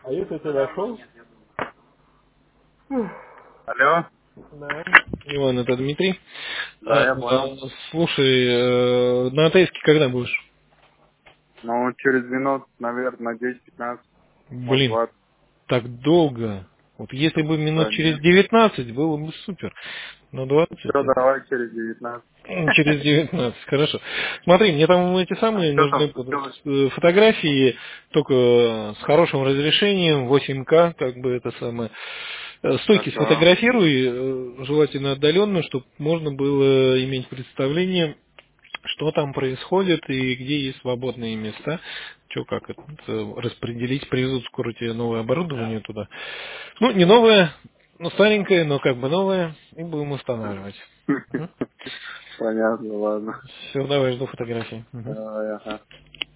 А если ты нашел? Алло? Да. Иван, это Дмитрий. Да, я понял. Слушай, на АТСке когда будешь? Ну, через минут, наверное, 10-15, может, Блин, 20. так долго. Вот если бы минут Да через нет. 19 было бы супер. Но 20 Все, это... давай через 19. Через 19, хорошо. Смотри, мне там эти А самые что там нужны будут случилось? фотографии, только с хорошим разрешением, 8К, как бы это самое. Стойки Хорошо. сфотографируй, желательно отдаленно, чтобы можно было иметь представление, что там происходит и где есть свободные места. Что, как это распределить, привезут скоро тебе новое оборудование туда. Ну, не новое, ну, старенькое, но как бы новое, и будем устанавливать. Понятно, ладно. Все, давай, жду фотографии. Мгм. Давай, ага.